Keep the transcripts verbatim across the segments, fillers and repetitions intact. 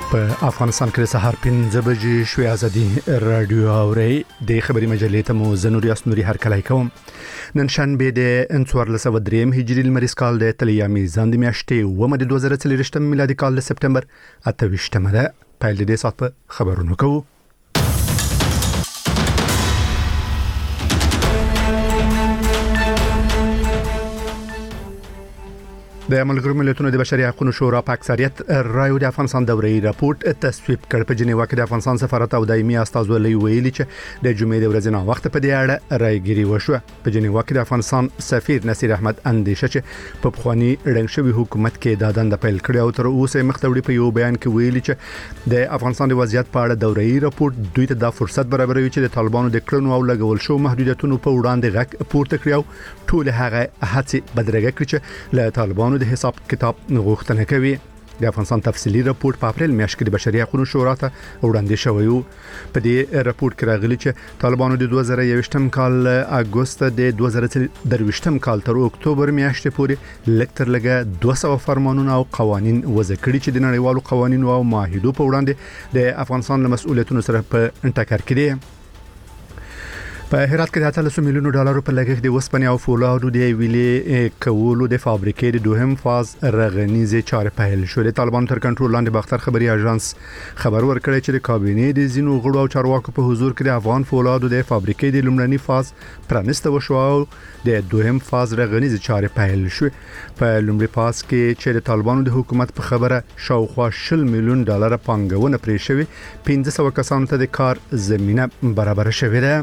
په افغانستان کې سهار پنځه بجې شوې ازادي رادیو اوري د خبري مجلې ته مو زنوري اسنوري هر کله کوم نن شنبه د انڅوار لسو دریم هجري المریز کال د تلیا میزان د میاشتې و مده دوه زره څلور میلادي کال د سپتمبر اته ویشتمه ده پیل دې سات په خبرونو کوو. د ملګرو ملتونو د بشري حقوقو شورا په اکثریت رایو د افغانستان دوري راپورټ تصویب کړ. په جنیوا کې د افغانستان سفارت او دایمي استازولۍ ویلي چې د جمعې د ورځې نه وخت په دې اړه رايګيري وشو. په جنیوا کې د افغانستان سفیر نصیر احمد اندیشه چې په بخواني رنګ شوی حکومت کې د دند پیل کړی او تر اوسه مختوړي په یو بیان کې ویلي چې د افغانستان د وضعیت په اړه دوري راپورټ دوی ته د فرصت برابروي چې د طالبانو د کړنو او لګول شو محدودیتونو په وړاندې غږ پورته کړی او ټول هغه هڅې بدرګه کړې چې له طالبانو د حساب کتاب غوښتنه کوي. د افغانستان تفصیلی راپورټ په اپریل میاشت کې د بشري حقوقو شورا ته وړاندې شوی و. په دې راپورټ کې راغلي چې طالبانو د دوه زره یوویشتم کال اگست د دوه زره درویشتم کال تر اکتوبر میاشتې پورې لکتر لګه دوه سوه فرمانونه او قوانين وضع کړي چې د نړیوالو قوانینو او معاهدو په وړاندې د افغانستان له مسؤلیتونو سره په ټکر کې دي. په هرات کې د اتلس میلیونو ډالرو په لګښت د وسپنې او فولادو د ویلې کولو د فابریکې د دوهم فاز رغنیزه چارې پیل شو. د طالبانو تر کنټرول لاندې باختر خبري اژانس خبر ورکړی چې د کابینې د زینو غړو او چارواکو په حضور کې د افغان فولادو د فابریکې د لومړني فاز پرانسته وشو او د دوهم فاز رغنیزه چارې پیل شو. په لومړي فاز کې چې د طالبانو د حکومت په خبره شاوخوا شل میلیون ډالر پانګونه پرې شوی پنځه سوه کسانو ته د کار زمينه برابر شوې ده.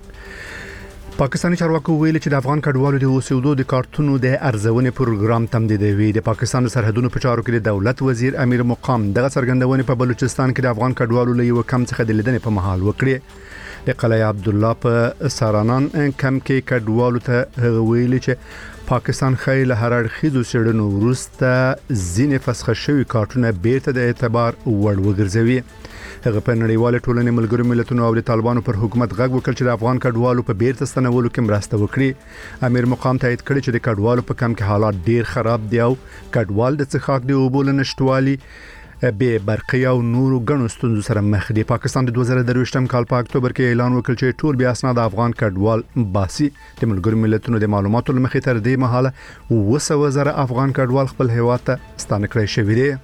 پاکستاني چارواکو ویل چې د افغان کډوالو د اوسېدو د کارتونو د ارزونې پروګرام تمدیدوي. د پاکستان سرحدونو په چارو کې د دولت وزیر امیر مقام دغه څرګندونې په بلوچستان کې د افغان کډوالو له یو کم څخه د لیدنې په محل وکړي. د قلعه عبدالله په سارانان کم کې کډوالو ته ویل چې پاکستان خیل هر اړخیزو سړنو وروسته ځینې فسخه شوی کارتونه بیرته د اعتبار وړ وګرځوي. هغه په نړیواله ټولنې ملګرو ملتونو او د طالبانو پر حکومت غږ وکړ چې د افغان کډوالو په بیرته ستنولو کې مرسته وکړي. امیر مقام تایید کړی چې د کډوالو په کم کې حالات ډیر خراب دي او کډوال د څښاک د اوبو نشټوالي به برقي او نورو غنو ستونزو سره مخ دي. پاکستان د دوه زره درویشتم کال په اکتوبر کې اعلان وکړ چې ټول بیا اسناد افغان کډوال باسي. د ملګرو ملتونو د معلوماتو لمخې تر دې مهاله وسو زره افغان کډوال خپل هیواد ته ستانه کړی شوی دي.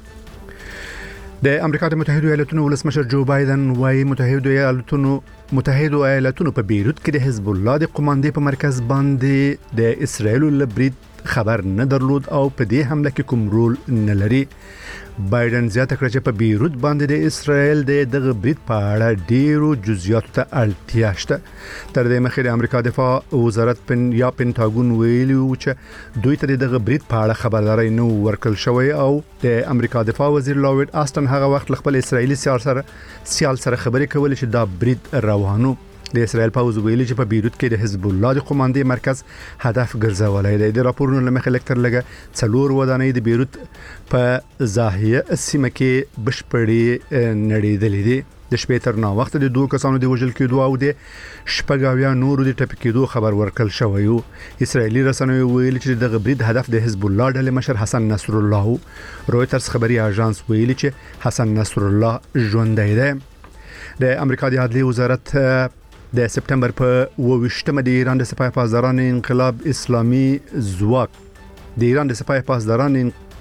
د امریکا د متحده ایالاتونو ولسمشر جو بایدن وايي متحده ایالاتونو متحده ایالاتونو په بیروت کې د حزب الله د قوماندې په مرکز باندې د اسرایل لبرید خبر نه درلود او په دې حمله کې کوم رول نه لري. بایدن زیاته کړه چې په بیروت باندې د اسرایل د دغه برید په اړه ډیرو جزئیاتو ته اړتیا شته. تر دې مخکې د امریکا دفاع وزارت پن یا پینټاګون ویلي و چې دوی ته دغه برید په اړه خبرداري نه ورکړل شوې او د امریکا دفاع وزیر لوید آستن هغه وخت خپل اسرایلی سیال سره سیال سره خبرې کولې چې دا برید روانو. د اسرائیل پاوز ویلي چې په بیروت کې د حزب الله د قوماندې مرکز هدف ګرځولای دی. د راپورونو لمخې لکتر لګه څلور ودانۍ د بیروت په زاهیه سیمه کې بشپړې نړیدلې دي. د شپې تر نا وخت د دوه کسانو د وژل کېدو او د شپږاویا نورو د ټپي کېدو خبر ورکړل شوی و. اسرائیلي رسنیو ویلي چې د غبرید هدف د حزب الله ډلې مشر حسن نصر الله. رويټرز خبري اژانس ویلي چې حسن نصر الله ژوندی دی. د امریکا د عدلیې وزارت د سپتمبر په اوویشتمه د ایران د سپاه پاسداران انقلاب اسلامي ځواک د ایران د سپاه پاسداران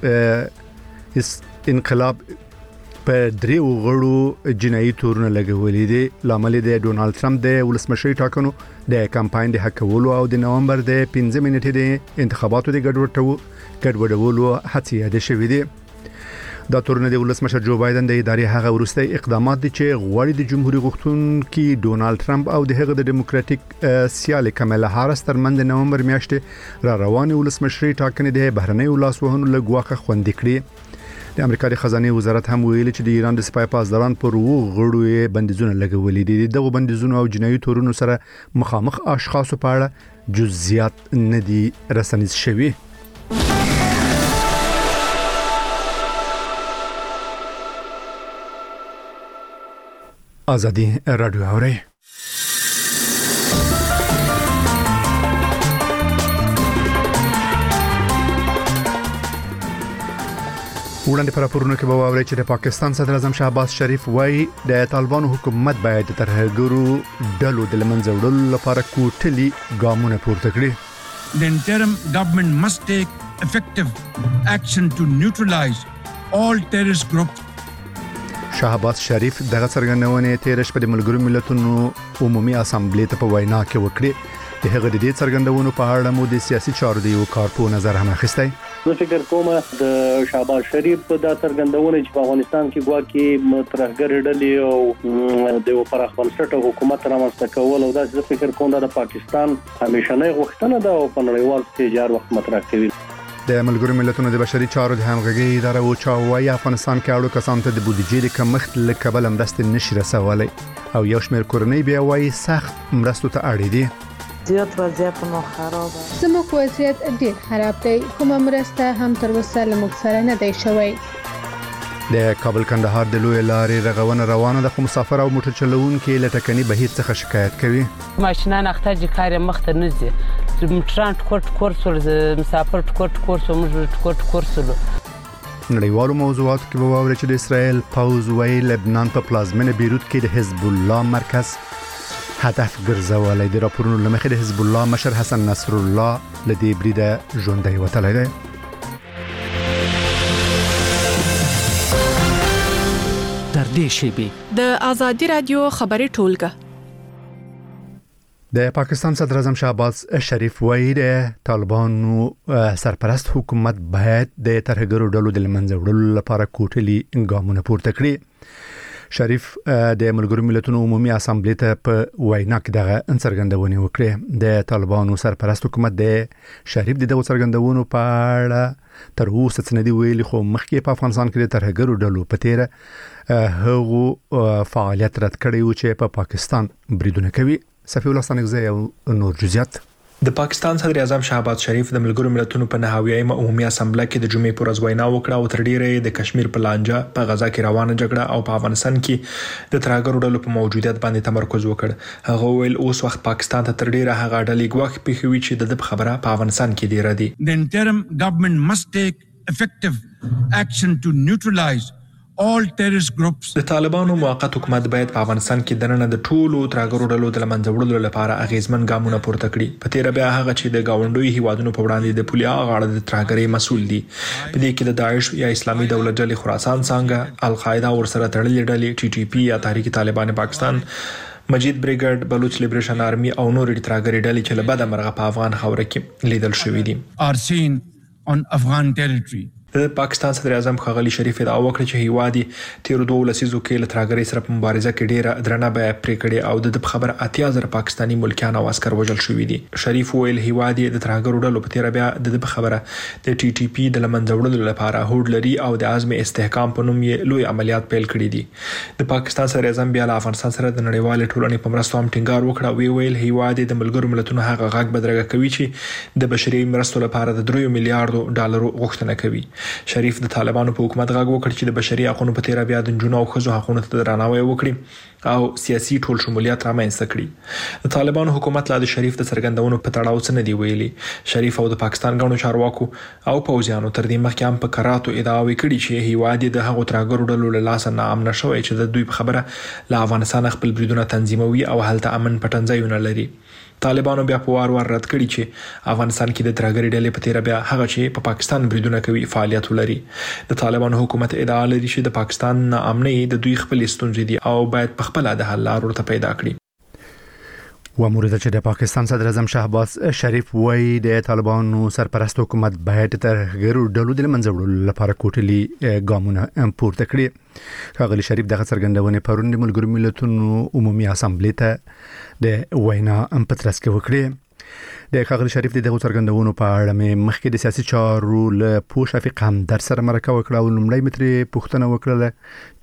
انقلاب په دریو غړو جنایي تورونه لګولې دي. لامل د ډونالد ټرمپ د ولسمشري ټاکنو د کمپاین د حکولو او د نومبر د پنځه نیټې د انتخاباتو د ګډوډولو ګډوډولو هڅې یاد شوې دي. دا تورونه د ولسمشر جو بایدن د ادارې هغه ورستي اقدامات دي چې غواړي د جمهوریت غوښتونکي ډونالد ټرمپ او د هغه د ډیموکراټیک سیال کمالا هاریس ترمنځ د نومبر میاشتې را روانې ولسمشري ټاکنې د بهرنۍ ولاسوهنو لګواخه خوندې کړې. د امریکا د خزانه وزارت هم ویلي چې د ایران د سپاه پاسداران پر وو غړو بندیزونه لګولې دي. دغه بندیزونه او جنایي تورونو سره مخامخ اشخاص په اړه جزئیات نه دي رسنیز شوي. آزادی رادیو اوري وړاندې پر راپورونو کې به واورئ چې د پاکستان صدر اعظم شهباز شریف وايي د طالبانو حکومت باید د ترهګرو ډلو د لمنځه وړلو لپاره کوټلي ګامونه پورته کړي. The interim government must take effective action to neutralize all terrorist groups. شهباز شریف دغه څرګندونې تیر شپه د ملګرو ملتونو عمومي اسامبلې ته په وینا کې وکړې. د هغه د دې څرګندونو په اړه مو د سیاسي چارو د یو کارپو نظر هم اخیستی. زه فکر کوم د شهباز شریف د څرګندونې چې په افغانستان کې ګواکې ترهګر ډلې او د پراخ بنسټه حکومت رامنځته کول او دا زه فکر کوم د پاکستان همیشنۍ غوښتنه ده او په نړیوال سټیج وخت مطرح کوي. د ملګرو ملتونو د بشري چارو د همغږي اداره او چاوي افغانستان کې اړو کسان ته د بودیجې د کمښت له کبله مرستې نشي رسولای او یو شمېر کورنۍ بیا وايي سخت مرستو ته اړ دي. زیات وضعیت مو خرابه. زموږ وضعیت ډیر خراب دی. کومه مرسته هم تر اوسه له موږ سره نه دی شوی. د کابل کندهار د لوی لارې رغونه روانه د مسافر او موټر چلوونکو له ټکني بهیر څخه شکایت کوي. ماشینان اختاج کار مخ ته نه ځي. موټران ټکټ کورس ول مسافر ټکټ کورس موږ ټکټ کورس ول. نړیوالو موضوعاتو کې به واورئ چې د اسرائیل پوز وايي لبنان په پلازمینه بیروت کې د حزب الله مرکز هدف ګرځولای. د راپورونو لمخې د حزب الله مشر حسن نصر الله لدی بریده ژوندۍ وتلی دی. در دې شیبې د آزادی رادیو خبري ټولګه. د پاکستان صدر اعظم شهباز شریف وايي د طالبانو سرپرست حکومت باید د ترهګرو ډلو د لمنځه وړلو لپاره کوټلي ګامونه پورته کړي. شریف د ملګرو ملتونو عمومي اسامبلې ته په وینا کې دغه څرګندونې وکړې. د طالبانو سرپرست حکومت د شریف د دغه څرګندونو په اړه تر اوسه څه نه دی ویلي، خو مخکې په افغانستان کې د ترهګرو ډلو په تیره هغو فعالیت رد کړی و چې په پاکستان بریدونه کوي. صفی الله ستانکزی او نور جزئیات. د پاکستان صدر اعظم شهباز شریف د ملګرو ملتونو په نهاویه عمومي اسامبله کې د جمعې پر ورځ وینا وکړه او تر ډیره د کشمیر په لانجه په غزا کې روانه جګړه او په افغانستان کې د ترهګرو ډلو په موجودیت باندې تمرکز وکړ. هغه ویل اوس وخت پاکستان ته تر ډیره هغه ډلې ګواښ پیښوي چې د خبره په افغانستان کې ډیره دي. The interim government must take effective action to neutralize all terrorist groups. د طالبانو موقت حکومت باید په افغانستان کې دننه د ټولو ترهګرو ډلو د لمنځه وړلو لپاره اغیزمن ګامونه پورته کړي. په تیر بیا هغه چې د گاونډوي هیوادونو په وړاندې د پولیا غاړه د ترهګرۍ مسول دي. په دې کې د داعش یا اسلامي دولت ډلې خراسان څنګه القاعده ورسره تړلې ډلې ټي ټي پی یا تحریک طالبان پاکستان، مجید بریګیډ، بلوچ لیبریشن آرمي او نور ترهګرۍ ډلې چې له بده مرغه په افغان خاوره کې لیدل شوې دي. are seen on Afghan territory. د پاکستان صدر اعظم ښاغلي شریف ادعا وکړه چې هیواد تیر دوه لسیزو کې له ترهګرۍ سره په مبارزه کې ډیره درنه بیه پرې کړې او د خبر اتیا زره پاکستانی ملکیان او عسكر وژل شوي دي. شریف ویل هیواد د ترهګرو ډلو په تیر بیا د خبره د ټي ټي پی د لمنځه وړلو لپاره هوډ لري او د عزم استحکام په نوم یې لوی عملیات پیل کړي دي. د پاکستان صدر اعظم بیا له افغانستان سره د نړیوال ټولنې په مرستو هم ټینګار وکړ او ویل هیواد د ملګرو ملتونو هغه غږ بدرګه کوي چې د بشري مرستو لپاره د درې میلیارډ ډالرو غوښتنه کوي. شریف د طالبانو په حکومت غږ وکړ چې د بشري حقوقو په تیر بیا د جنونو او خزو حقوقو ته درناوی وکړي او سیاسي ټول شمولیت رامنځته کړي. د طالبانو حکومت لا د شریف د څرګندونو په تړاو څه نه دی ویلي. شریف او د پاکستان غونډو چارواکو او پوځیانو تر دې مخکې هم په کراتو ادعا وکړي چې هیواد د هغو ترهګرو ډلو له لاسه ناامن شوی چې د دوی په خبره له افغانستان خپل بریدونه تنظیموي او هلته امن پټنځایونه لري. طالبانو بیا په وار وار رد کړي چې افغانستان کې د ترهګرۍ ډلې په تیر بیا هغه چې په پاکستان بریدونه کوي فعالیت ولري. د طالبانو حکومت ادعا لري چې د پاکستان ناامنۍ د دوی خپل ستونزې دي او باید په خپل د حل لارو ته پیدا کړي. ومورد چې د پاکستان صدر اعظم شهباز شریف وايي د طالبانو سرپرست حکومت باید ترهګرو ډلو د لمنځه وړلو لپاره کوټلي ګامونه پورته کړي. ښاغلي شریف دغه څرګندونې پرون د ملګرو ملتونو عمومي اسامبلې ته د وینا په ترڅ کې وکړې. د ښاغلي شریف د دغه څرګندونو په اړه مې مخکې د سیاسي چارو له پوه شفیق همدرد سره مرکه وکړه او لومړی مې ترې پوښتنه وکړله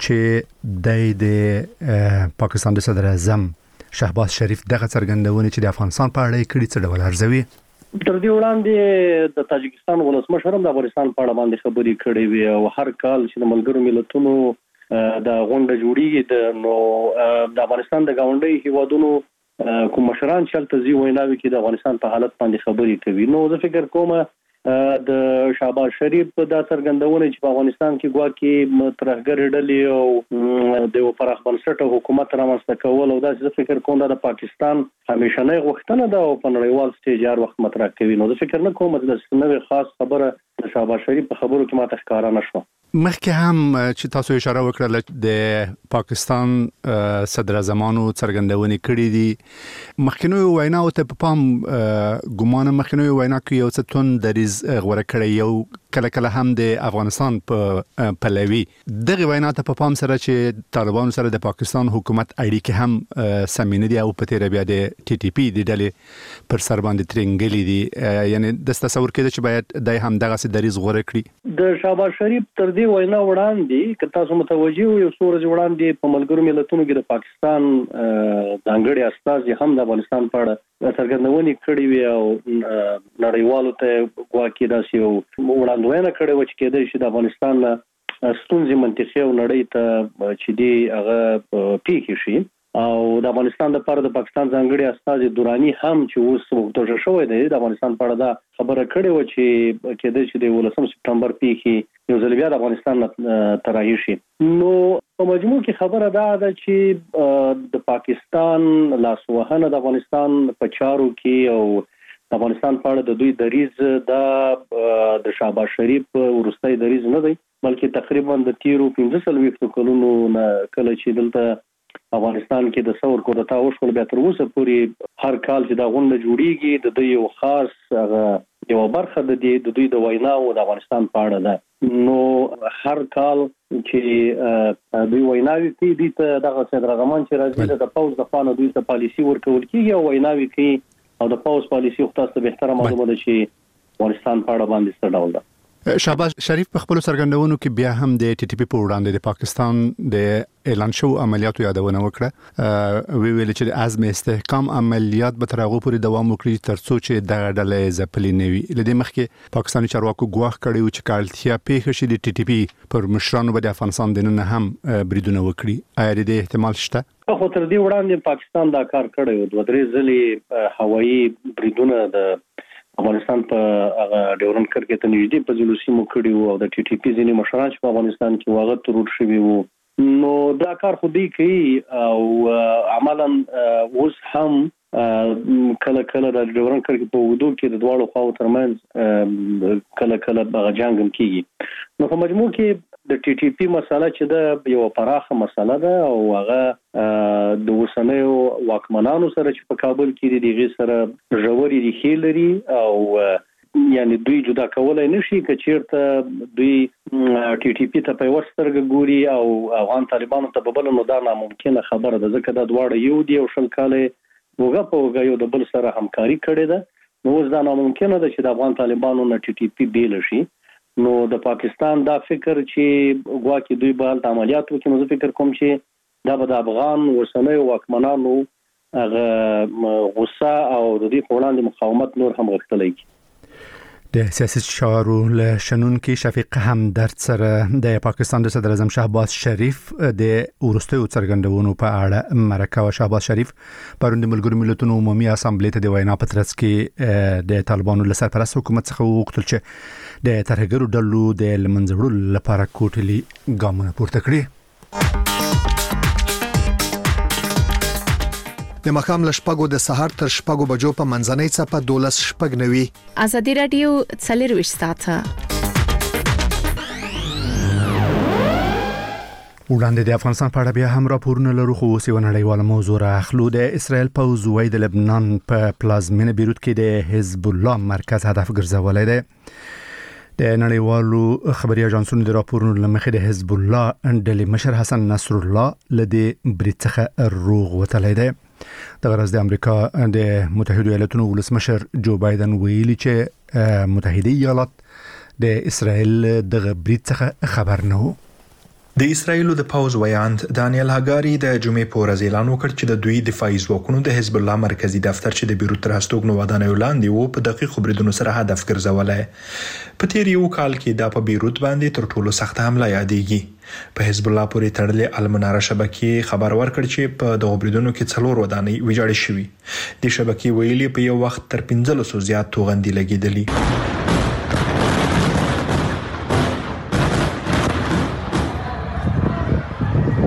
چې د پاکستان د صدر اعظم شهباز شریف دغه څرګندونې چې د افغانستان په اړه کړي څه ډول ارزوي. تر دې وړاندې د تاجکستان ولسمشر هم د افغانستان په اړه باندې خبرې کړې وي او هر کال چې د ملګرو ملتونو د غونډه جوړیږي د نو د افغانستان د گاونډي هیوادونو کوم مشران چې تل ځي ویناوي کې د افغانستان په حالت باندې خبرې کوي. نو زه فکر کوم د شهباز شریف دا څرګندونه چې په افغانستان کې ګواکې ترهګر ډلې او د پراخ بنسټه حکومت رامنځته کول او دا چې فکر کوم دا د پاکستان همیشنۍ غوښتنه ده او په نړیوال سټیج هر وخت مطرح کوي. نو زه فکر نه کوم چې د نوې خاص خبره د شهباز شریف په خبرو کې ماته ښکارا نشو. مخکې هم چې تاسو اشاره وکړه د پاکستان صدر اعظمانو څرګندونې کړې دي مخکینو ویناو ته په پام ګومان مخکینو وینا کې یو څه تون دریز غوړه کړی یو کله کله هم د افغانستان په پلوي دغه وینا ته په پام سره چې طالبان سره د پاکستان حکومت اړیکې هم سمینه دي او په تیر بیا د ټي ټي پی د ډلې پر سر باندې ترنګلې دي یعنی د تصور کېده چې باید د هم دغه سي دریز غوړه کړی. د شهباز شریف تر دې وینا وړاندې که تاسو متوجي یو سورج وړاندې په ملګرو ملتونو کې د پاکستان ځانګړي استازي هم د افغانستان په اړه څرګندونې کړې وي او نړیوالو ته ګواکې داسې یو وړاندوینه کړې و چې کېدای شي د افغانستان ستونزې منطقي او نړۍ ته چې دی هغه پیښې شي او د افغانستان لپاره د پاکستان ځانګړي استازي دوراني هم چې اوس وګټل شوی دی د افغانستان په اړه دا خبره کړې و چې کېدای شي د ولسم سپتمبر پیښې یو ځل بیا د افغانستان ترایي شي. نو په مجموع کې خبره دا ده چې د پاکستان لاسوهنه د افغانستان په چارو کې او د افغانستان په اړه د دوی دریز د د شهباز شریف ورستۍ دریز نه دی بلکې تقریبا د تیرو پنځه څلوېښتو کلونو کله چې دلته افغانستان کې د ثور کودتا وشول بیا تر اوسه پورې هر کال چې دا غونډه جوړیږي د دوی یو خاص یو برخه د دوی د ویناو د افغانستان په اړه ده. نو هر کال چې دوی ویناوي کوي دوی ته دغه صدر غمان چې راځي د پاوز د خانه دوی ته پالیسی ورکول کیږي او ویناوي کوي او د پاوز پالیسی خو تاسو به احترام معلومه ده چې افغانستان په اړه باندې څه ډول ده. شهباز شریف په خپل سرګندونو کې بیا هم د ټي ټي پی په وړاندې د پاکستان د اعلان شو عملیاتو یادونه وکړه وی ویل چې د عزم استحکام عملیات به تر هغه پورې دوام وکړي ترڅو چې د ډلې ځپلې نه وي. لدې مخکې پاکستاني چارواکو ګواښ کړی و چې کالتیا پیښ شي د ټي ټي پی پر مشرانو به د افغانستان دننه هم بریدونه وکړي. آیا د احتمال شته؟ خو تر دې وړاندې پاکستان دا کار کړی و دوه درې ځلې هوایي بریدونه د افغانستان په هغه ډیورن کرکې ته نږدې په ځلوسیمو کړي وو او د ټي ټي پی ځینې مشران چې په افغانستان کې واغ ترور شوي وو. نو دا کار خو دی کوي او عملاً اوس هم کله کله د ډیورن کرکې په وګړو کې د دواړو خواو ترمنځ کله کله هغه جنگ هم کیږي. نو په مجموع کې د ټي ټي پی مسله چې د یو پراخه مسله ده او هغه د وسنیو واکمنانو سره چې په کابل کې دي دغه سره ژورې ریښې لري او یعنی دوی جدا کولای نشي که چیرته دوی ټي ټي پی ته په وسترګ ګوري او افغان طالبانو ته ببل نو دا ناممکنه خبره ده ځکه دا دواړه یو دی او شل کاله وګه په وګه یو د بل سره همکاري کړې ده. نو اوس دا ناممکنه ده چې د افغان طالبانو نه ټي ټي پی بیل شي. نو د پاکستان دا فکر چې ګواکې دوی به د عملیات وکړي نو زه فکر کوم چې دا به د افغان وسنیو واکمنانو هغه غوسه او د دې په وړاندې مقاومت نور هم غښتلی کی. د سیاست چارو له شنونکي شفیق همدرد سره د پاکستان د صدر اعظم شهباز شریف د ورستیو څرګندونو په اړه مرکه او شهباز شریف پرون د ملګرو ملتونو عمومي اسامبلې ته د وینا په ترڅ کې د طالبانو له سرپرست حکومت څخه وغوښتل چې د ترهګرو ډلو د لمنځړلو لپاره کوټلي ګامونه پورته کړي. د مخام لشپګو د سحر تر شپګو بجو په منځنۍ صفه دولس شپګ نوي ازادي رادیو څلرويشت ساعته وړاندې د افغانستان په اړه بیا هم راپورونه لرو خو اوس یو نړیواله موضوع راخلو. د اسرائیل پوځ وایي د لبنان په پلازمینه بیروت کې د حزب الله مرکز هدف ګرځولای دی. د نړیوالو خبري اژانسونو د راپورونو لمخې د حزب الله ډلې مشر حسن نصر الله لدی بریڅخه روغ وتلی دی. د غرض د امریکا د متحده ایالاتونو ولسمشر جو بایدن ویلي چې متحده ایالات د اسرائیل د برید څخه خبر نه وو. د اسرایل د پاوز ویاند دانیل هاګاری د جمعې په ورځ اعلان وکړ چې د دوی دفاعي ځواکونو د حزب الله مرکزی دفتر چې د بیروت تر هستوګنو ودانۍ ولاندې وو په دقیق خبردونو سره هدف ګرځولای. په تیر یو کال کې د په بیروت باندې تر ټولو سخت حمله یادېږي. په حزب الله پورې تړلې المناره شبکې خبر ورکړ چې په دغه بریدونو کې څلور ودانۍ ویجاړې شوې. د شبکې ویلي په یو وخت تر پنځلسو زیات توغندي لګیدلې.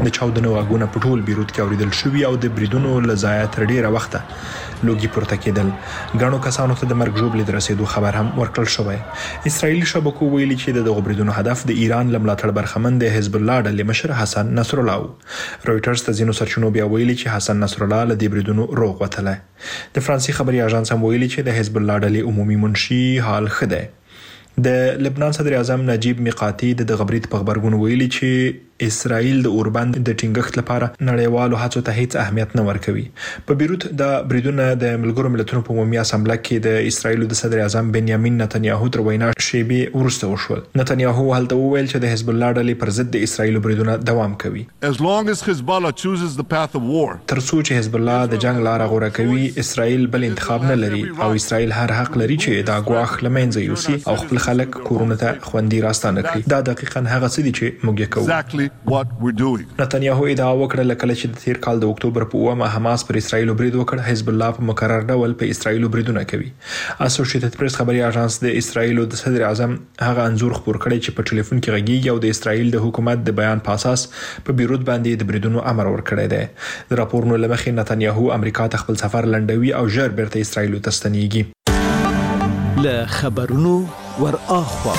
د چاودنو غږونه په ټول بیروت کې اوریدل شوي او د بریدونو له ځایه تر ډیره وخته لوګي پورته کېدل. ګڼو کسانو ته د مرګ ژوبلې د رسېدو خبر هم ورکړل شوی. اسرائیلي شبکو ویلي چې د دغو بریدونو هدف د ایران له ملاتړ برخمن د حزب الله ډلې مشر حسن نصرالله و. رویټرز ته ځینو سرچینو بیا ویلي چې حسن نصرالله له دې بریدونو روغ وتلی. د فرانسې خبري اژانس هم ویلي چې د حزب الله ډلې عمومي منشي حال ښه دی. د لبنان صدر اعظم نجیب میقاتي د غبرګون په خبرګون ویلي چې اسرائیل د اوربند د ټینګښت لپاره نړیوالو هڅو ته هیڅ اهمیت نه ورکوي. په بیروت د بریدونه د ملګرو ملتونو په عمومي اسامبله کې د اسرائیل د صدر اعظم بنیامین نتنیاهو تر وینا شیبې وروسته وشول. نتنیاهو هلته وویل چې د حزب الله ډلې پر ضد د اسرائیل بریدونه دوام کوي. As long as Hezbollah chooses the path of war, تر څو چې حزب الله د جنگ لار غوره کوي، اسرائیل بل انتخاب نه لري او اسرائیل هر حق لري چې دا ګواښ لمنځه یوسي او خپل خلک کورونه ته خوندي راستانه کړي. دا دقیقاً هغه څه دي چې موږ یې کوو. Exactly what we're doing. نتنیاهو ادعا وکړه کله چې د تیر کال د اکتوبر په اومه حماس پر اسرائیل برید وکړ، حزب الله په مکرر ډول په اسرائیل بریدونه کوي. اسوسییټډ پریس خبري اژانس د اسرائیل د صدر اعظم هغه انزور خبر کړی چې په ټلیفون کې غږیږي او د اسرائیل د حکومت د بیان په اساس په بیروت باندې د بریدونو امر ورکړی دی. د راپورونو لمخې نتنیاهو امریکا ته خپل سفر لنډوي او ژر بیرته اسرائیل ته ستنیږي. له خبرونو ور اخوا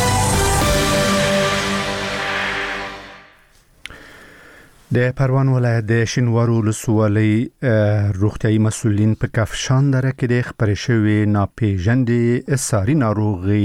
د پروان ولایت د شینوارو ولسوالۍ روغتیايي مسؤلین په کفشان دره کې د خبرې شوې ناپېژندې ساري ناروغي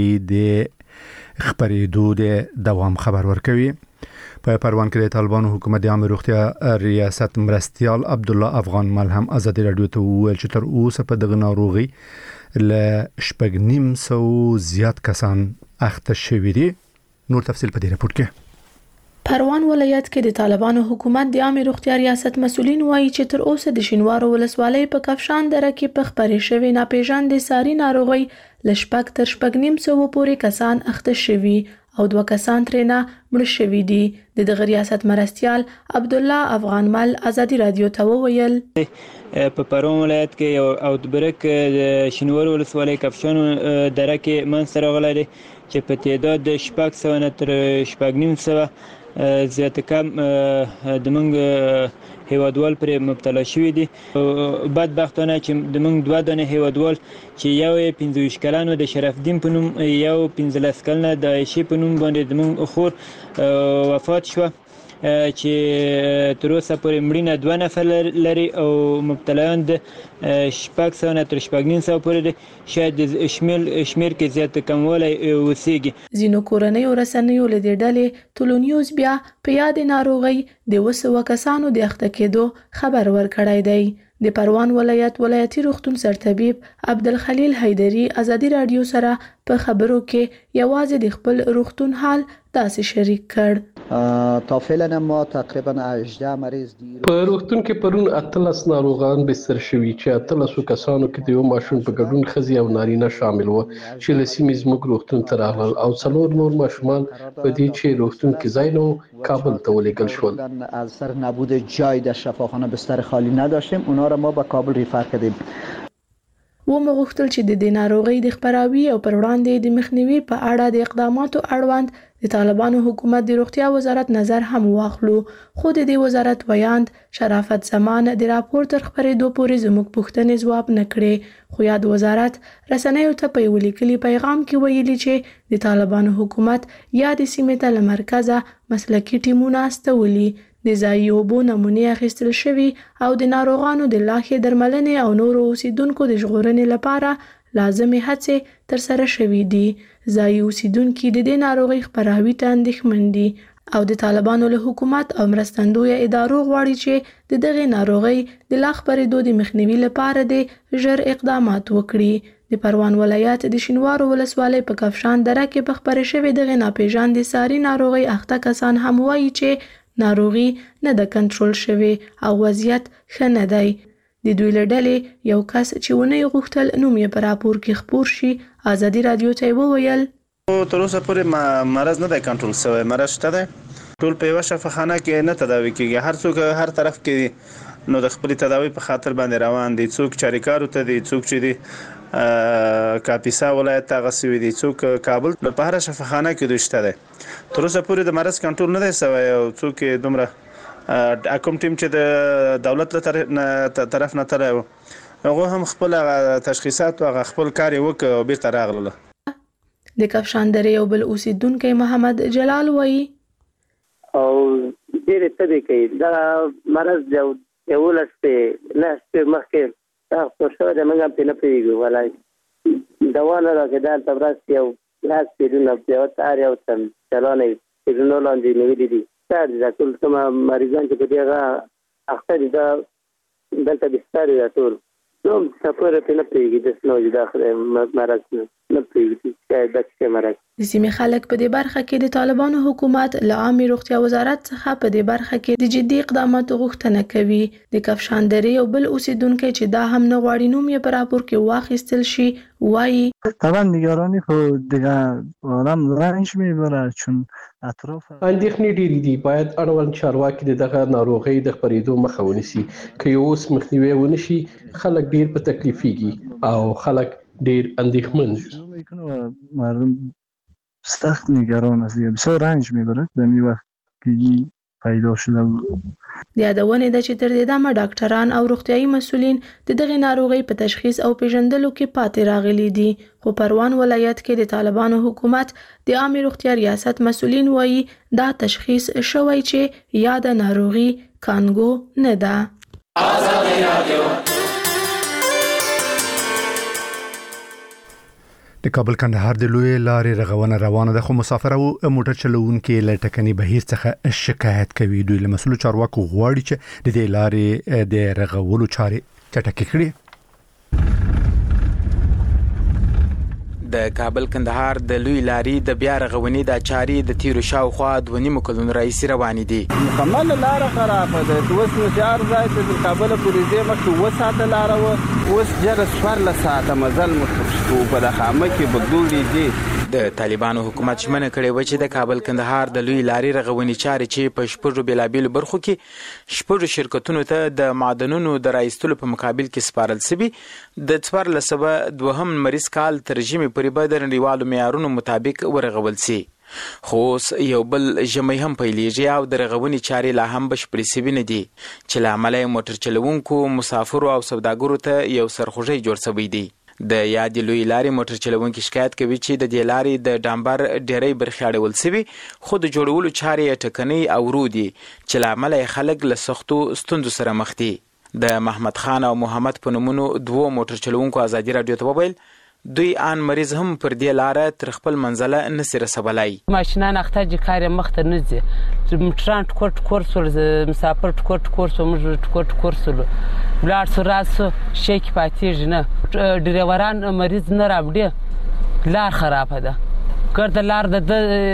د خبرېدو د دوام خبر ورکوي. په پروان کې د طالبانو حکومت د عامه روغتیا ریاست مرستیال عبدالله افغان مل هم ازادي رادیو ته وویل چې تر اوسه په دغه ناروغي له شپږ نیم سو زیات کسان اخته شوي دي. نور تفصیل په دې راپور کې. پروان ولایت کې د طالبانو حکومت د عامه روغتیا ریاست مسؤلین وایي چې تر اوسه د شینوارو ولسوالۍ په کفشان دره کې په خبرې شوې ناپېژندې ساري ناروغي له شپږ تر شپږ نیم سو پورې کسان اخته شوي او دوه کسان ترېنه مړه شوي دي. د دغه ریاست مرستیال عبدالله افغان مل ازادي رادیو ته وویل په پروان ولایت کې یو اوتبریک د شینوارو ولسوالۍ کفشان دره کې منځته راغلی دی چې په تعداد د شپږ سوه نه تر شپږ نیم سوه زیات کم د موږ هیوادوال پر مبتلا شوي دي. بدبختانه چې د موږ دوه دانه هیوادوال چې یو یې پنځه ویشت کلن د شرف الدین په نوم، یو پنځلس کلنه د عایشې په نوم باندې د موږ خور وفات شوه چې تر اوسه پورې مړینه دوه نفر لري او مبتلایان د شپږ سوه نه تر شپږ نیم سوه پورې دي. شاید د شمیر شمیر کې زیات کموالی اوسېږي. ځینو کورنیو رسنیو له دې ډلې ټولو نیوز بیا په یادې ناروغۍ د اوه سوه کسانو د اخته کېدو خبر ورکړی دی. د پروان ولایت ولایتي روغتون سرطبیب عبدالخلیل حیدري ازادي رادیو سره په خبرو کې یوازې د خپل روغتون حال داسې شریک کړ. تا فعلا ما تقریبا هجده مریض دي. په روغتون کې پرون اتلس ناروغان بستر شوي چې اتلسو کسانو کې د یو ماشوم په ګډون ښځې او نارینه شامل وو چې له سیمې زموږ روغتون ته راغلل او څلور نور ماشومان په دې چې روغتون کې ځای نه و کابل ته ولېږل شول. از سر نبود جای در شفاخانه بستر خالی نداشتیم، اونا را ما به کابل ریفر کردیم. و مغوښتل چې د دې ناروغۍ د خپراوي او پر وړاندې د مخنیوي په اړه د اقداماتو اړوند د طالبانو حکومت د روغتیا وزارت نظر هم واخلو. خو د دې وزارت ویاند شرافت زمان د راپور تر خپرېدو پورې زموږ پوښتنې ځواب نه کړې. خو یاد وزارت رسنیو ته په یو لیکلي پیغام کې ویلي چې د طالبانو حکومت یا د سیمې ته له مرکزه مسلکي ټیمونه استولي، د ځایي اوبو نمونې اخیستل شوي او د ناروغانو د لاښې درملنې او نورو اوسیدونکو د ژغورنې لپاره لازمې هڅې ترسره شوي دي. ځایي اوسیدونکي د دې ناروغۍ خپراوي ته اندېښمن دي او د طالبانو له حکومت او مرستندویه ادارو غواړي چې د دغې ناروغۍ د لا خپرېدو د مخنیوي لپاره د ژر اقدامات وکړي. د پروان ولایت د شینوارو ولسوالۍ په کفشان دره کې په خپرې شوې دغې ناپېژندې ساري ناروغۍ اخته کسان هم وایي چې ناروغي نه د کنټرول شوی او وضعیت ښه نه دی. د دوی له ډلې یو کس چې ونه یې غوښتل نوم یې په راپور کې خپور شي ازادي رادیو ته وویل تر اوسه پورې مرض نه دی کنټرول شوی، مرض شته دی، ټول په یوه شفاخانه کې نه تداوي کېږي، هر څوک هر طرف کې نو د خپل تداوي په خاطر باندې روان دي، څوک چاریکارو ته دي، څوک چې دي کاپیسا ولایت ته غسوي دي، څوک کابل په هر شفاخانه کې دوی شته دی. تر اوسه پورې د مرض کنټرول نه دی شوی او څوک دومره کوم ټیم چې د دولت له طرف نه تر هغه هم خپل تشخیصات او خپل کار وکړ او بیرته راغله. د کفشان درې یو بل اوسیدونکو محمد جلال وایي او ډېر څه دی کوي دا مرض یو لسته لسته مخکې تاسو شو د موږ په نه پیږو ولای دوا نه راکې دا تبراسي او لاس پیرونه په تار یو تم چلونه پیرونه لاندې نیولې دي تر دا ټول کوم مریضان چې په دغه اختر دا دلته بستر یا ټول نو سفر په نه پیږي د سنو داخله مرض نه پیږي چې دا څه مرض د سیمې خلک په دې برخه کې د طالبانو حکومت له عامه روغتیا وزارت څخه په دې برخه کې د جدي اقداماتو غوښتنه کوي. د کفشان درې یو بل اوسیدونکو چې دا هم نه غواړي نوم یې په راپور کې واخیستل شي وایي طبعا نگرانی خو دیگه آدم رنج میبره چون اطراف اندېښنې ډېرې دي باید اړوند چارواکي د دغه ناروغۍ د خپرېدو مخه ونیسي که یې اوس مخنیوی ونشي خلک ډېر په تکلیفیږي او خلک ډېر اندېښمن مردم سخت نگران است دیگه بسیار رنج میبره در این وقت که پیدا شده بود. د یادونه ده چې تر دې دمه ډاکټران او روغتيایي مسولین د دغه ناروغي په تشخیص او پیژندلو کې پاتې راغلي دي خو پروان ولایت کې د طالبانو حکومت د عامه روغتیا ریاست مسولین وایي دا تشخیص شوی چې یا د ناروغي کانګو نه ده. آزادي رادیو د کابل کندهار د لوی لارې رغونه روانه ده خو مسافر او موټر چلوونکو له ټکني بهیر څخه شکایت کوي. دوی له مسؤل چارواکو غواړي چې د دې لارې د رغولو چارې چټکې کړي. د کابل کندهار د لوی لارې د بیا رغونې د چارې د تیرو شاوخوا دوه نیمو کلونو راهیسې روانې دي. مکمل لاره خرابه ده. اوس نو چار ځای ته د کابل پورې ځې مخکې اووه ساعته لاره وه اوس جره څوارلس ساعته مزل موږ په د خامه کې بدلوړي دي. د طالبانو حکومت ژمنه کړې وه چې د کابل کندهار د لوی لارې رغونې چارې چې په شپږو بېلابېلو برخو کې شپږو شرکتونو ته د معدنونو د رایستلو په مقابل کې سپارل سوي د څوارلسمه دوهم لمریز کال تر ژمي پورې به د نړیوالو معیارونو مطابق ورغول سي. خو اوس یو بل ژمی هم پیلېږي او د رغونې چارې لا هم بشپړې سوي نه دي چې له امله یې موټر چلوونکو مسافرو او سوداګرو ته یو سرخوږی جوړ سوی دی. د یادې لوی لارې موټر چلوونکي شکایت کوي چې د دې لارې د ډامبر ډېری برخې اړول سوي خو د جوړولو چارې یې ټکنۍ او ورو دي چې له امله یې خلک له سختو ستونزو سره مخ دي. د محمد خان او محمد په نومونو دوو موټر چلوونکو ازادي راډیو ته وویل دوی آن مریض هم پر دې لاره تر خپل منزله نسی رسولای. ماشینان اخته چې کار مخ ته نه ځي موټران ټکور ټکور سول مسافر ټکور ټکور سو موږ ټکور ټکور سول بلار سو راسو شیک پاتېږي نه ډریوران مریض نه راوړي لار خرابه ده ګرد لار د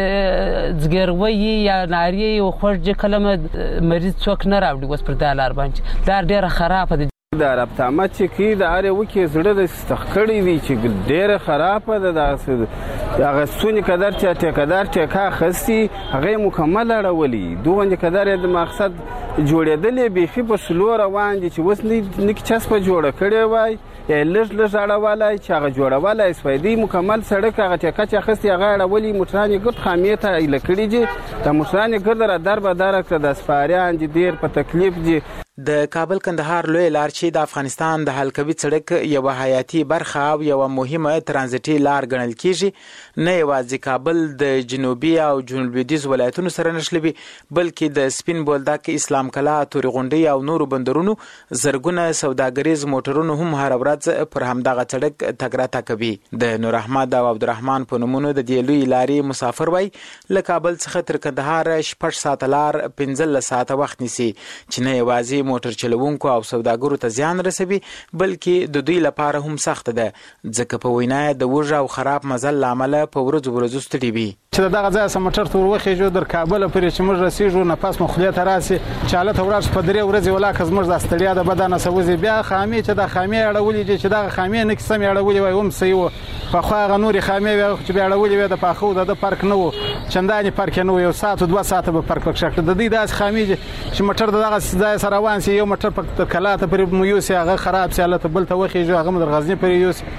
ځګروي یا ناری او خوږ کلمه مریض څوک نه راوړي اوس پر دا لار باندې لار ډیره خرابه ده. د رابطه چې کی د اړ وکي زړه د استخکړې دي چې ډېر خراب ده د هغه سونی قدر چې ټیکدار چې کا خسي هغه مکمل اړولي دوه قدر د مقصد جوړېدلې بيخي په سلو روان دي چې وس نه نک چس په جوړه کړي وای لږ لږ اړولای چې هغه جوړولای سپیدي مکمل سړک هغه ټیکا چې خسي هغه اړولي موټرانې ګټ خامې ته لکړي دي د موټرانې ګرد را در به در کړ د سپاریان دي ډېر په تکلیف دي. د کابل کندهار لوی لار چې د افغانستان د حلقوي سړک یو حیاتي برخه او یو مهمه ترانزیتي لار ګڼل کیږي نه یوازې کابل د جنوبي او جنوب لویدیځ ولایتونو سره نښلوي بلکې د سپین بولدک اسلام کلا تورې غونډۍ او نورو بندرونو زرګونه سوداګریز موټرونو هم هر ورځ پر همدغه سړک تګ راتګ کوي. د نور احمد او عبدالرحمن په نومونو د دې لوی لارې مسافر وای له کابل څخه تر کندهار شپږ ساعته لار پنځلس ساعته وخت نیسي چې نه یوازې موټر چلوونکو او سوداګرو ته زیان رسوي بلکې د دوی لپاره هم سخت ده ځکه په وینا د وژه او خراب مزل لامل په ورځو ورځو ستړي وي. چې دغه ځای سم موټر تور وخیږو در کابل پرې چې موږ رسیږو نه پاس مخلیت راسي چاله ته ورځ په درې ورځې ولا کز موږ د استړیا د بدن سوزي بیا خامي چې د خامي اړولې چې د خامي نه کسم اړولې وای هم سيو په خو هغه نوري خامي چې بیا اړولې وای د پاخو د پارک نه وو چنداني پارک نه وو یو ساعت دوه ساعت به پارک پکښه د دې داس خامي چې موټر دغه ځای سره روان سي یو موټر په کلا ته پر مو یو سي هغه خراب سي الله ته بل ته وخیږو هغه در غزنی پر یو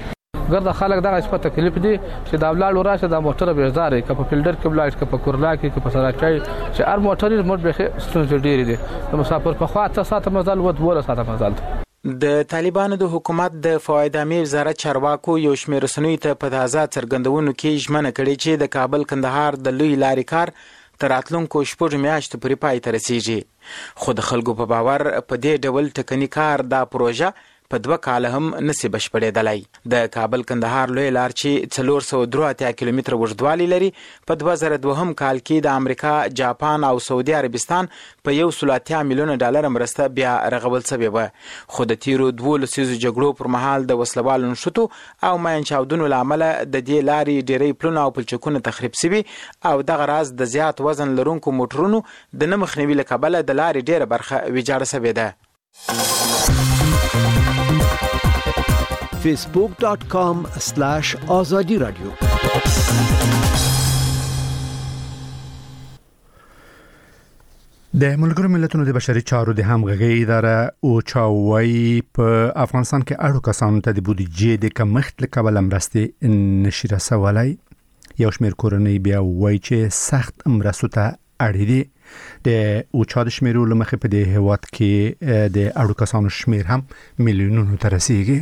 ګرد خلک دغه شپه تکلیف دي چې دا ولاړ راشه د موټر به زاري ک په فلټر کې ولاړ ک په کورلا کې ک په سراچای چې هر موټر یې موټ به ستونزې ډېرې دي د مسافر په خوا څه ساته مزل ود وله ساته مزل د طالبانو د حکومت د فواید عامه وزارت چارواکو یو شمېر رسنیو ته په تازه څرګندونو کې ژمنه کړې چې د کابل کندهار د لوی لارې کار تر راتلونکو شپږ میاشتو پورې پای ته رسیږي خو د خلکو په باور په دې ډول ټکني کار دا پروژه په دوه کال هم نسی بشپړېدلی د کابل کندهار لوی لار چې څلور سوه درې اتیا کیلومتره اوږدوالی لري په دوه زره دوهم کال کې د امریکا جاپان او سعودي عربستان په یو سل اتیا میلیونه ډالر مرسته بیا رغول شوې وه خو د تیرو دوو لسیزو جګړو پر مهال د وسلوالو نښتو او ماین چاودنو له امله د دې لارې ډیری پلونه او پلچکونه تخریب شوي او دغه راز د زیات وزن لرونکو موټرونو د نه مخنیوي له کبله د لارې ډیره برخه ویجاړه شوې ده فیسبوک ډاٹ کام سلاش آزادی رادیو. د ملګرو ملتونو د بشري چارو د همغږي اداره او چاوي په افغانستان کې اړو کسانو ته د بودیجې د کمښت له کبله مرستې نشي رسولای یو شمېر کورنۍ بیا وایي چې سخت مرستو ته اړ دي د اوچا د شمیرو لمخې په دې هیواد کې د اړو کسانو شمیر هم میلیونونو ته رسیږي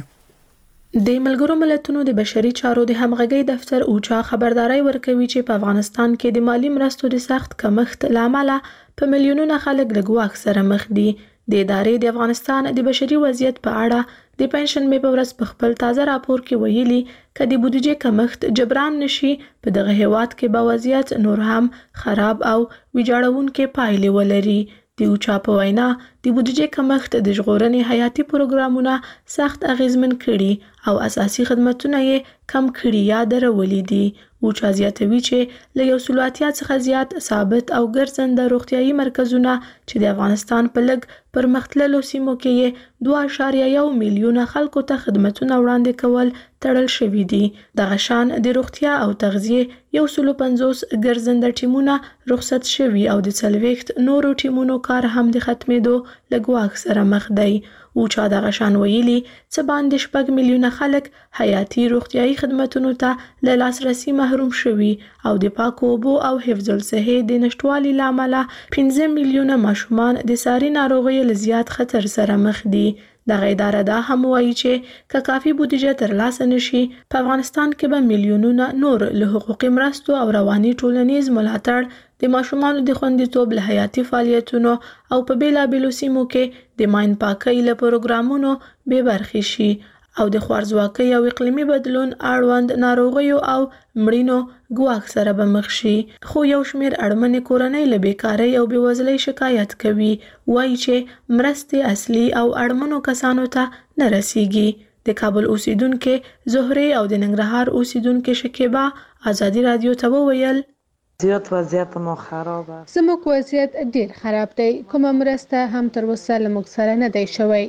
د ملګرو ملتونو د بشري چارو د همغږي دفتر اوچا خبرداري ورکوي چې په افغانستان کې د مالی مرستو د سخت کمښت لامل په میلیونونو خلک له ګواښ سره مخ دي د ادارې د افغانستان د بشري وضعیت په اړه د پنځشنبه په ورځ په خپل تازه راپور کې ویلي چې د بودیجې کمښت جبران نشي په دغه هیواد کې به وضعیت نور هم خراب او ویجاړونکې پایلې ولري د اوچا په وینا د بودیجې کمښت د ژغورنې حیاتي پروګرامونه سخت اغیزمن کړي او اساسي خدماتونه یې کم کړي یا درولې دي اوچا زیاتوي چې له یو سل اتیا څخه زیات ثابت او ګرځنده روغتیايي مرکزونه چې د افغانستان په لږ پرمختللو سیمو کې یې دوه اعشاریه یو میلیونه خلکو ته خدمتونه وړاندې کول تړل شوي دي دغه شان د روغتیا او تغذیه یو سل پنځوس ګرځنده ټیمونه رخصت شوي او د څلوېښت نورو ټیمونو کار هم د ختمېدو له ګواښ سره مخ دی اوچا دغه شان ویلي څه باندې شپږ میلیونه خلک حیاتي روغتیايي خدمتونو ته له لاسرسي محروم شوي او د پاکو اوبو او حفظ الصحې د نشټوالي له امله پنځه میلیونه ماشومان د ساري ناروغیو له زیات خطر سره مخ دي دغه اداره دا هم وایي چې که کافي بودیجه ترلاسه نشي په افغانستان کې به میلیونونه نور له حقوقي مرستو او رواني ټولنیز ملاتړ د ماشومانو د خوندیتوب له حیاتي فعالیتونو او په بیلابیلو سیمو کې د ماین پاکۍ له پروګرامونو بې برخې شي او د خوارځواکۍ او اقلیمي بدلون اړوند ناروغیو او مړینو ګواښ سره به مخ شي خو یو شمېر اړمنې کورنۍ له بیکارۍ او بېوزلۍ شکایت کوي وایي چې مرستې اصلي او اړمنو کسانو ته نه رسیږي د کابل اوسیدونکې زهرې او د ننګرهار اوسیدونکې شکیبه آزادي رادیو ته وویل زیات وضعیت ما خرابه زموږ وضعیت ډیر خراب دی کومه مرسته هم تر اوسه له موږ سره نه دی شوی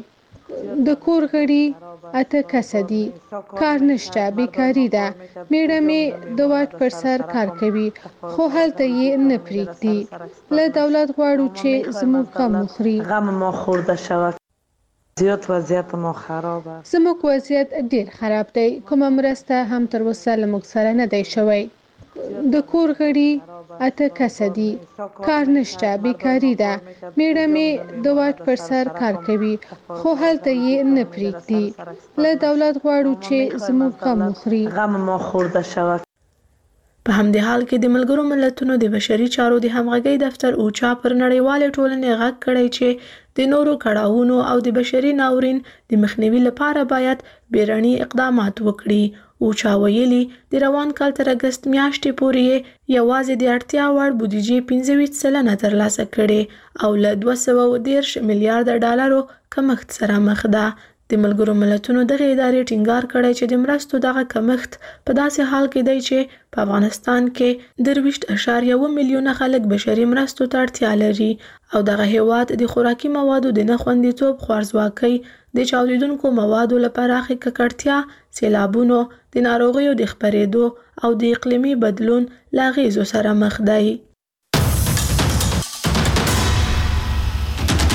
د کور غړي اته کسه دي کار نشته بیکاری ده میړه مې د واټ پر سر کار کوي خو هلته یې نه پریږدي له دولت غواړو چې زموږ غم وخوري غم ما خورده شود زیات وضعیت ما خرابه زموږ وضعیت ډیر خراب دی کومه مرسته هم تر اوسه له موږ سره نه دی شوی د کور غړي اته کسه دي کار نشته بیکاری ده میړه مې د واټ پر سر کار کوي خو هلته یې نه پریږدي له دولت غواړو چې زموږ غم وخوري غم ما خورده شود په همدې حال کې د ملګرو ملتونو د بشري چارو د همغږۍ دفتر اوچا پر نړیوالې ټولنې غږ کړی چې د نورو کړاوونو او د بشري ناورین د مخنیوي لپاره باید بیړني اقدامات وکړي اوچا ویلي د روان کال تر اګست میاشتې پورې یوازې د اړتیا وړ بودیجې پنځه ویشت سلنه ترلاسه کړې او له دوه سوه دېرش میلیارډه ډالرو کمښت سره مخ ده د ملګرو ملتونو دغه ادارې ټینګار کړی چې د مرستو دغه کمښت په داسې حال کې دی چې په افغانستان کې درویشت اعشاریه اوه میلیونه خلک بشري مرستو ته اړتیا لري او دغه هیواد د خوراکي موادو د نه خوندیتوب خوارځواکۍ د چاودیدونکو موادو له پراخې ککړتیا سیلابونو د ناروغیو د خپرېدو او د اقلیمي بدلون له اغېزو سره مخ دی